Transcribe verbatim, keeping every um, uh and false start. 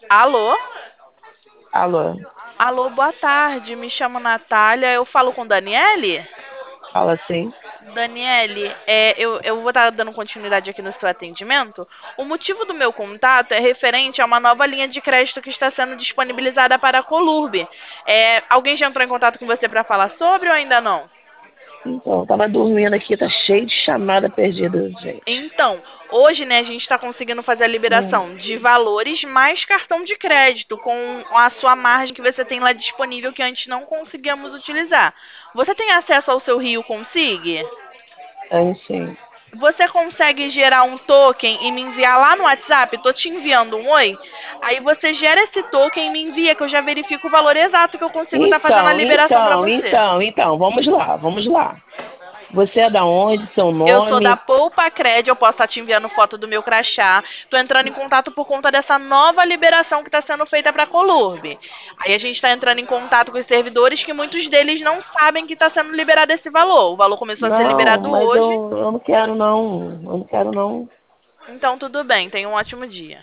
Alô? Alô, Alô, boa tarde. Me chamo Natália. Eu falo com Daniele? fala assim. Daniele, é, eu, eu vou estar dando continuidade aqui no seu atendimento. O motivo do meu contato é referente a uma nova linha de crédito que está sendo disponibilizada para a Colurb. É, alguém já entrou em contato com você para falar sobre ou ainda não? Então, tava dormindo aqui, tá cheio de chamada perdida, gente. Então, hoje, né, a gente está conseguindo fazer a Hum, liberação de valores mais cartão de crédito com a sua margem que você tem lá disponível que antes não conseguíamos utilizar. Você tem acesso ao seu Rio Consig? aí sim. Você consegue gerar um token e me enviar lá no WhatsApp? Tô te enviando um oi. Aí você gera esse token e me envia que eu já verifico o valor exato que eu consigo estar fazendo a Então, liberação para então, você. então, então, vamos lá, vamos lá. Você é da onde? Seu Eu sou da nome? Poupa Cred, eu posso estar te enviando foto do meu crachá. Tô entrando em contato por conta dessa nova liberação que está sendo feita para a Colurb. Aí a gente está entrando em contato com os servidores que muitos deles não sabem que está sendo liberado esse valor. O valor começou a ser Não, liberado mas hoje. eu, eu não quero não, eu não quero não. Então tudo bem, tenha um ótimo dia.